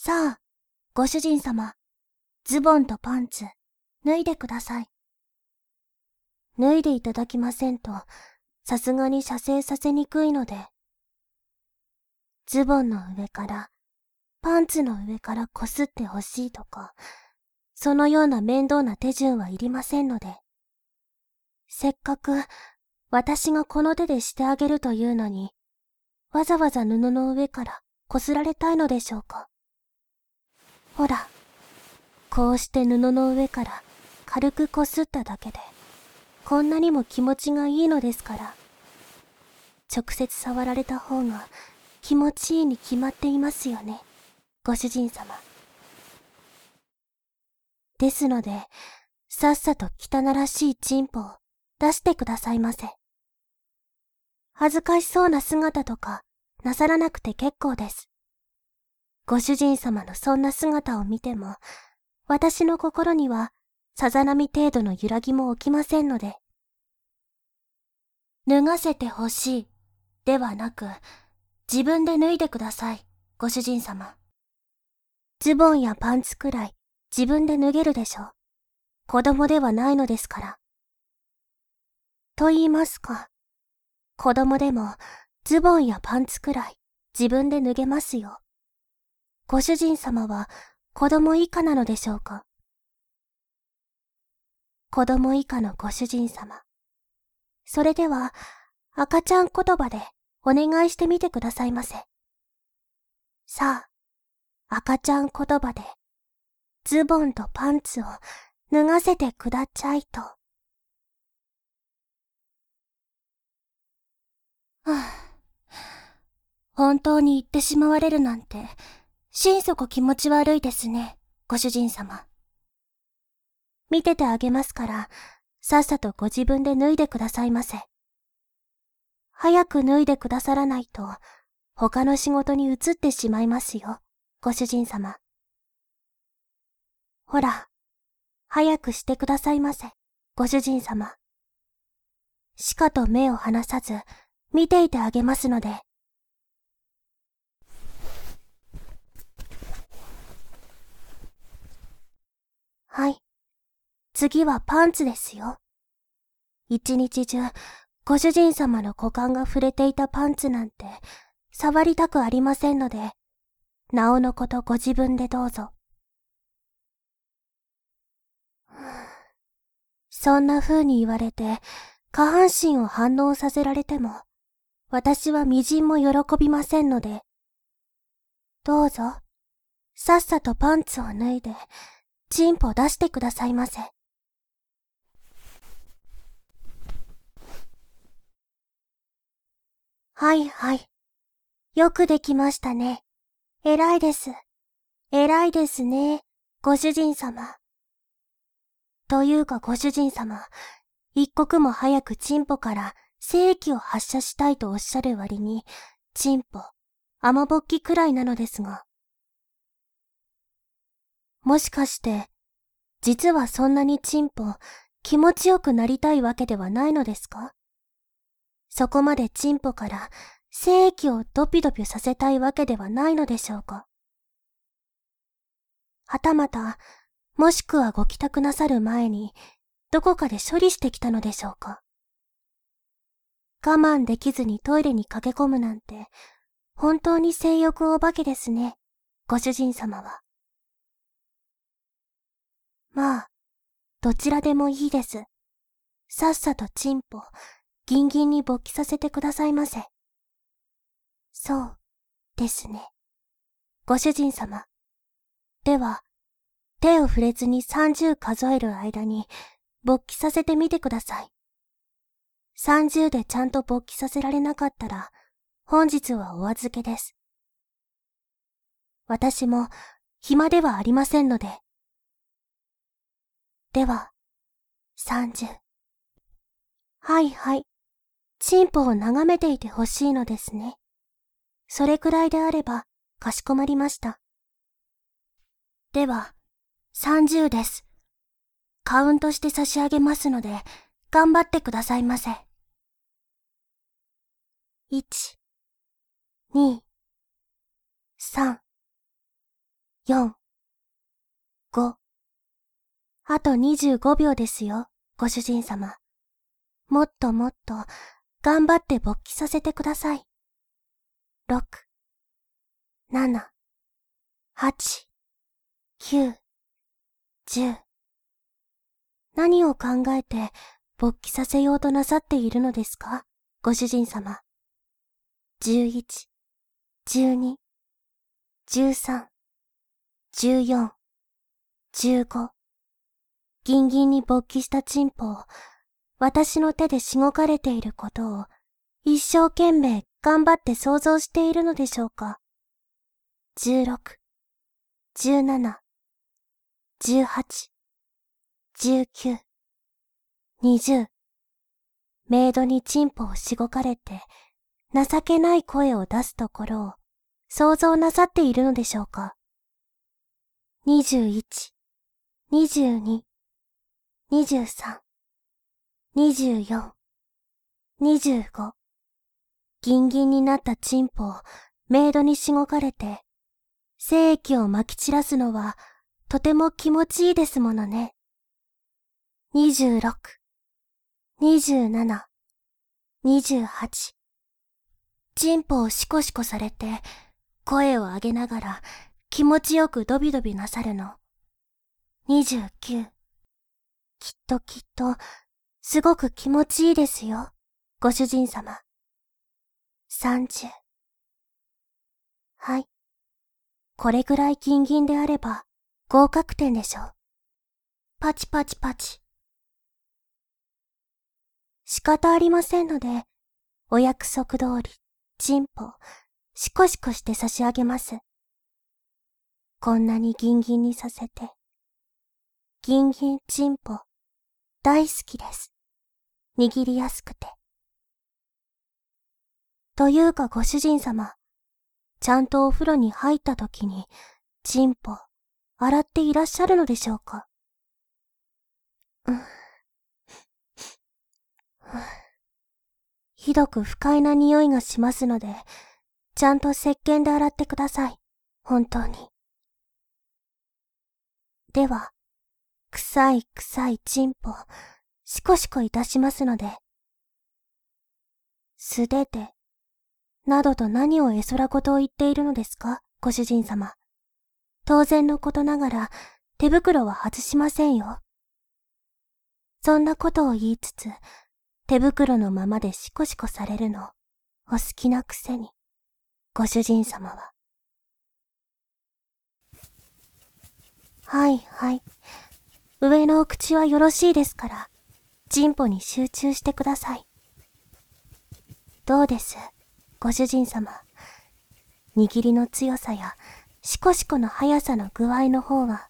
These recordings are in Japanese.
さあ、ご主人様、ズボンとパンツ、脱いでください。脱いでいただきませんと、さすがに射精させにくいので。ズボンの上から、パンツの上からこすってほしいとか、そのような面倒な手順はいりませんので。せっかく、私がこの手でしてあげるというのに、わざわざ布の上からこすられたいのでしょうか。ほら、こうして布の上から軽くこすっただけで、こんなにも気持ちがいいのですから。直接触られた方が気持ちいいに決まっていますよね、ご主人様。ですので、さっさと汚らしいチンポを出してくださいませ。恥ずかしそうな姿とかなさらなくて結構です。ご主人様のそんな姿を見ても、私の心にはさざ波程度の揺らぎも起きませんので。脱がせてほしいではなく、自分で脱いでください、ご主人様。ズボンやパンツくらい自分で脱げるでしょう。子供ではないのですから。と言いますか、子供でもズボンやパンツくらい自分で脱げますよ。ご主人様は子供以下なのでしょうか。子供以下のご主人様。それでは赤ちゃん言葉でお願いしてみてくださいませ。さあ、赤ちゃん言葉でズボンとパンツを脱がせてくだちゃいと。本当に言ってしまわれるなんて、心底気持ち悪いですね、ご主人様。見ててあげますから、さっさとご自分で脱いでくださいませ。早く脱いでくださらないと、他の仕事に移ってしまいますよ、ご主人様。ほら、早くしてくださいませ、ご主人様。しかと目を離さず、見ていてあげますので。はい。次はパンツですよ。一日中、ご主人様の股間が触れていたパンツなんて、触りたくありませんので、なおのことご自分でどうぞ。そんな風に言われて、下半身を反応させられても、私はみじんも喜びませんので、どうぞ、さっさとパンツを脱いで、チンポ出してくださいませ。はいはい。よくできましたね。偉いです。偉いですね、ご主人様。というかご主人様、一刻も早くチンポから精液を発射したいとおっしゃる割に、チンポ、雨ぼっきくらいなのですが。もしかして、実はそんなにチンポ、気持ちよくなりたいわけではないのですか？そこまでチンポから精液をドピドピさせたいわけではないのでしょうか？はたまた、もしくはご帰宅なさる前に、どこかで処理してきたのでしょうか？我慢できずにトイレに駆け込むなんて、本当に性欲お化けですね、ご主人様は。まあ、どちらでもいいです。さっさとチンポ、ギンギンに勃起させてくださいませ。そうですね。ご主人様。では、手を触れずに30数える間に勃起させてみてください。30でちゃんと勃起させられなかったら、本日はお預けです。私も暇ではありませんので。では、30。はいはい。チンポを眺めていてほしいのですね。それくらいであれば、かしこまりました。では、30です。カウントして差し上げますので、頑張ってくださいませ。1、2、3、 4、5。あと25秒ですよ、ご主人様。もっともっと頑張って勃起させてください。6、7、8、9、10。何を考えて勃起させようとなさっているのですか、ご主人様。11、12、13、14、15。ギンギンに勃起したチンポを私の手でしごかれていることを一生懸命頑張って想像しているのでしょうか。16、17、18、19、20。メイドにチンポをしごかれて情けない声を出すところを想像なさっているのでしょうか。21、22、23、24、25。ギンギンになったチンポをメイドにしごかれて精液を撒き散らすのはとても気持ちいいですものね。26、27、28。チンポをシコシコされて声を上げながら気持ちよくドビドビなさるの。29。きっとすごく気持ちいいですよ、ご主人様。30。はい。これぐらいギンギンであれば合格点でしょう。パチパチパチ。仕方ありませんので、お約束通り、チンポ、シコシコして差し上げます。こんなにギンギンにさせて。ギンギンチンポ、大好きです。握りやすくて。というかご主人様、ちゃんとお風呂に入った時に、チンポ、洗っていらっしゃるのでしょうか。ひどく不快な匂いがしますので、ちゃんと石鹸で洗ってください。本当に。では、臭いチンポ、シコシコいたしますので。素手で、などと何を絵空事を言っているのですか、ご主人様。当然のことながら、手袋は外しませんよ。そんなことを言いつつ、手袋のままでシコシコされるの、お好きなくせに、ご主人様は。はい。上のお口はよろしいですから、チンポに集中してください。どうです、ご主人様。握りの強さや、シコシコの速さの具合の方は。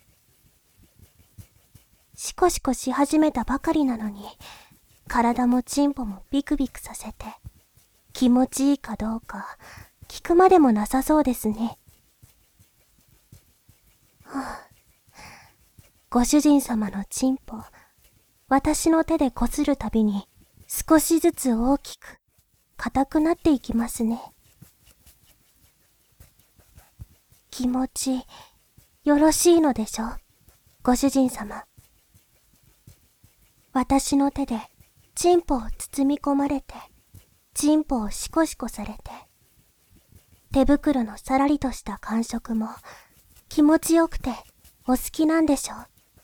シコシコし始めたばかりなのに、体もチンポもビクビクさせて、気持ちいいかどうか、聞くまでもなさそうですね。ご主人様のチンポ、私の手でこするたびに少しずつ大きく、硬くなっていきますね。気持ち、よろしいのでしょ、ご主人様。私の手でチンポを包み込まれて、チンポをシコシコされて、手袋のさらりとした感触も気持ちよくてお好きなんでしょう。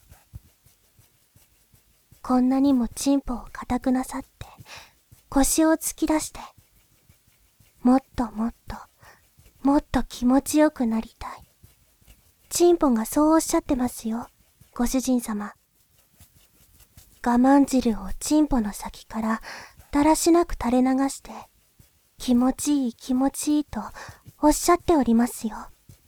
こんなにもチンポを硬くなさって腰を突き出して、もっと気持ちよくなりたい。チンポがそうおっしゃってますよ、ご主人様。我慢汁をチンポの先からだらしなく垂れ流して、気持ちいいとおっしゃっておりますよ。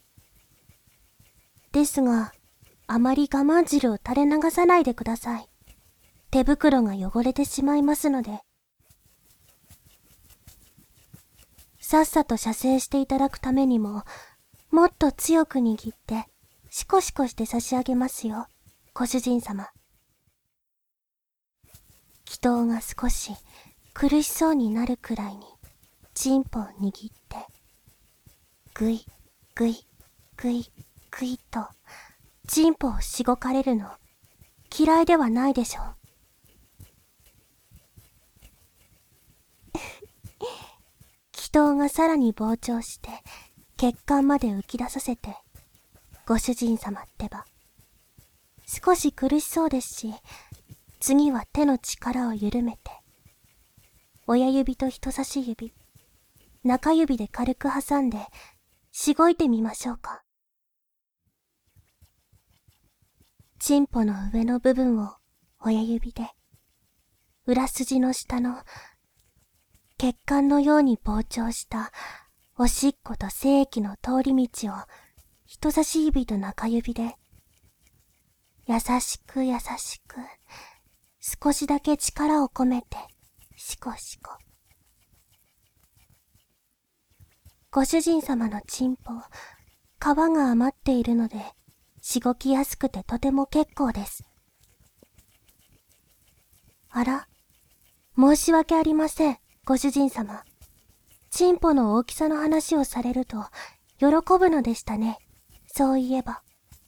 ですが、あまり我慢汁を垂れ流さないでください。手袋が汚れてしまいますので。さっさと射精していただくためにも、もっと強く握って、シコシコして差し上げますよ、ご主人様。祈祷が少し苦しそうになるくらいに、チンポを握って、ぐい、 クイッと、チンポをしごかれるの、嫌いではないでしょう。気筒がさらに膨張して、血管まで浮き出させて、ご主人様ってば。少し苦しそうですし、次は手の力を緩めて、親指と人差し指、中指で軽く挟んで、しごいてみましょうか。チンポの上の部分を親指で、裏筋の下の血管のように膨張したおしっこと精液の通り道を人差し指と中指で、優しく優しく、少しだけ力を込めて、しこしこ。ご主人様のチンポ、皮が余っているので、しごきやすくてとても結構です。あら、申し訳ありません、ご主人様。チンポの大きさの話をされると、喜ぶのでしたね。そういえば。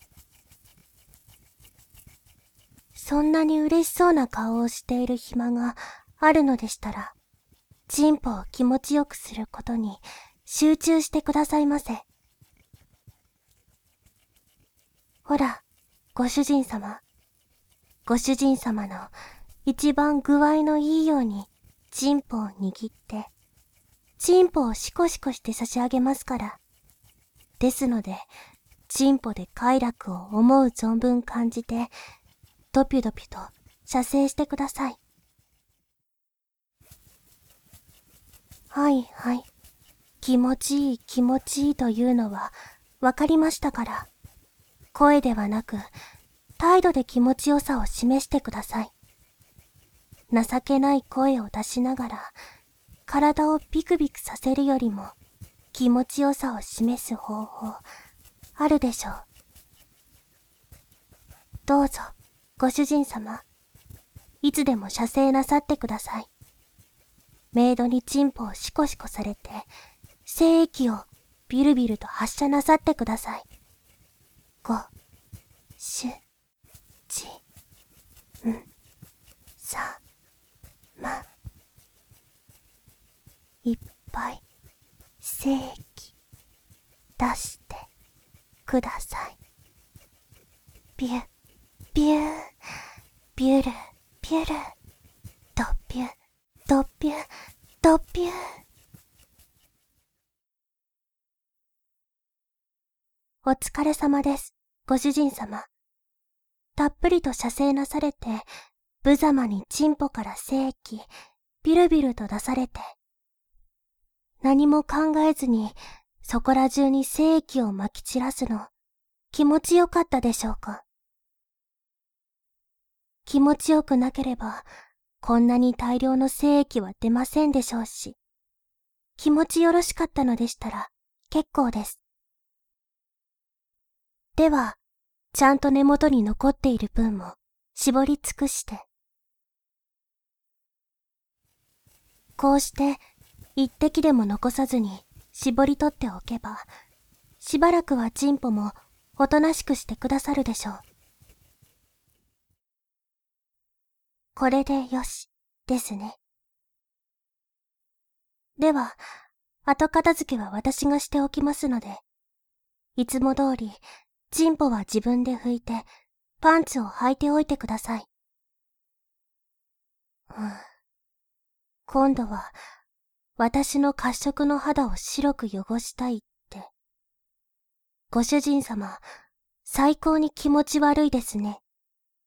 そんなに嬉しそうな顔をしている暇があるのでしたら、チンポを気持ちよくすることに集中してくださいませ。ほら、ご主人様。ご主人様の一番具合のいいようにチンポを握って、チンポをシコシコして差し上げますから。ですので、チンポで快楽を思う存分感じて、ドピュドピュと射精してください。はいはい。気持ちいい気持ちいいというのはわかりましたから。声ではなく、態度で気持ちよさを示してください。情けない声を出しながら、体をビクビクさせるよりも、気持ちよさを示す方法、あるでしょう。どうぞ、ご主人様。いつでも射精なさってください。メイドにチンポをシコシコされて、精液をビルビルと発射なさってください。ご、しゅ、じ、ん、さ、ま。いっぱい、精液、出してください。ビュ、ビュー、ビュル、ビュル、ドビュ、ドビュ、ドビュー。お疲れ様です、ご主人様。たっぷりと射精なされて、無様にチンポから精液、ビルビルと出されて、何も考えずに、そこら中に精液を撒き散らすの、気持ちよかったでしょうか。気持ちよくなければ、こんなに大量の精液は出ませんでしょうし、気持ちよろしかったのでしたら、結構です。では、ちゃんと根元に残っている分も、絞り尽くして。こうして、一滴でも残さずに、絞り取っておけば、しばらくはチンポも、おとなしくしてくださるでしょう。これでよし、ですね。では、後片付けは私がしておきますので、いつも通り、チンポは自分で拭いて、パンツを履いておいてください。今度は、私の褐色の肌を白く汚したいって。ご主人様、最高に気持ち悪いですね。